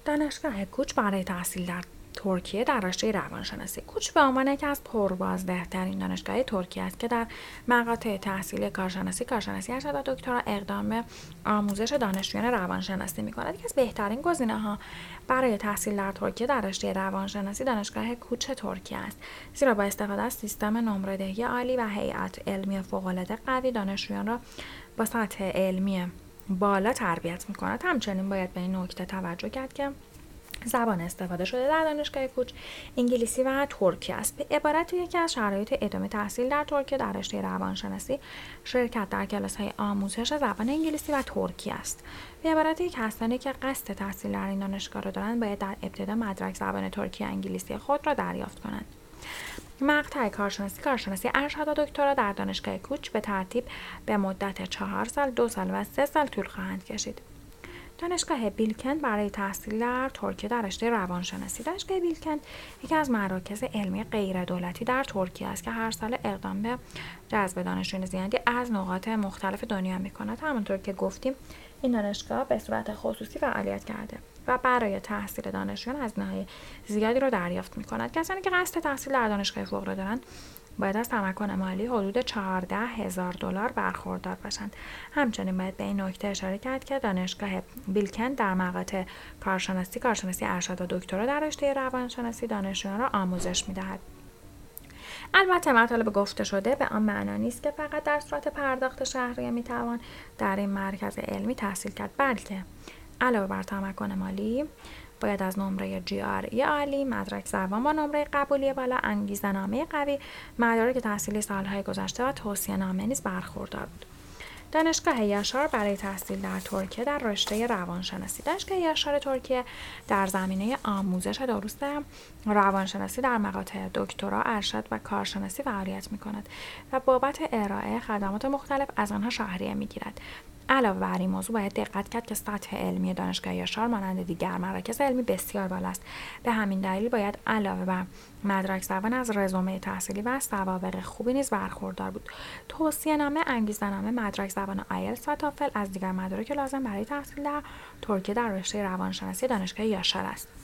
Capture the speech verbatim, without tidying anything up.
دانشگاه کوچ برای تحصیل در ترکیه در رشته روانشناسی. کوچ به عنوان یکی از پربازده‌ترین دانشگاه ترکیه است که در مقاطع تحصیلی کارشناسی، کارشناسی ارشد و دکترا اقدام به آموزش دانشجویان روانشناسی می‌کند. یکی از بهترین گزینه‌ها برای تحصیل در ترکیه در رشته روانشناسی دانشگاه کوچ ترکیه است، زیرا با استفاده از سیستم نمره‌دهی عالی و هیئت علمی فوق‌العاده قوی دانشجویان را با سطح علمی بالا تربیت می‌کند. همچنین باید به این نکته توجه کرد که زبان استفاده شده در دانشگاه کوچ انگلیسی و ترکی است. به عبارت یکی از شرایط ادامه تحصیل در ترکیه در رشته روانشناسی شرکت در کلاس‌های آموزش زبان انگلیسی و ترکی است. به عبارت یک کسانی که قصد تحصیل در این دانشگاه را دارند باید در ابتدا مدرک زبان ترکی و انگلیسی خود را دریافت کنند. مقطع کارشناسی، کارشناسی ارشد و دکترا در دانشگاه کوچ به ترتیب به مدت چهار سال، دو سال و سه سال طول خواهند کشید. دانشگاه بیلکند برای تحصیل در ترکیه در رشته روانشناسی. دانشگاه بیلکند یکی از مراکز علمی غیر دولتی در ترکیه است که هر سال اقدام به جذب دانشجویان زیادی از نقاط مختلف دنیا می‌کند. همونطور که گفتیم این دانشگاه به صورت خصوصی فعالیت کرده و برای تحصیل دانشجویان هزینه‌های زیادی را دریافت می‌کند. کسانی که قصد تحصیل در دانشگاه فوق‌العاده دارند باید از تمکن مالی حدود چهارده هزار دلار برخوردار باشند. همچنین باید به این نکته اشاره کرد که دانشگاه بیلکند در مقاطع کارشناسی، کارشناسی ارشد و دکترا در رشته روانشناسی دانشجویان را آموزش می‌دهد. البته مطالب گفته شده به آن معنا نیست که فقط در صورت پرداخت شهریه می‌توان در این مرکز علمی تحصیل کرد، بلکه علاوه بر تمکن مالی باید از نمره جی آر ای عالی، مدرک زبان با نمره قبولی بالا، انگیزه‌نامه قوی، مدارک تحصیلی سالهای گذشته و توصیه‌نامه نیز برخوردار بود. دانشگاه یاشار برای تحصیل در ترکیه در رشته روانشناسی. دانشگاه یاشار ترکیه در زمینه آموزش دروس روانشناسی در مقاطع دکترا، ارشد و کارشناسی فعالیت می‌کند و بابت ارائه خدمات مختلف از آنها شهریه می‌گیرد. علاوه بر این موضوع باید دقت کرد که سطح علمی دانشگاه یاشار مانند دیگر مراکز علمی بسیار بالا است. به همین دلیل باید علاوه بر مدرک زبان از رزومه تحصیلی و سوابق خوبی نیز برخوردار بود. توصیه‌نامه، انگیزه‌نامه، مدرک زبان آیلتس و تافل از دیگر مدارک لازم برای تحصیل در ترکیه در رشته روانشناسی دانشگاه یاشار است.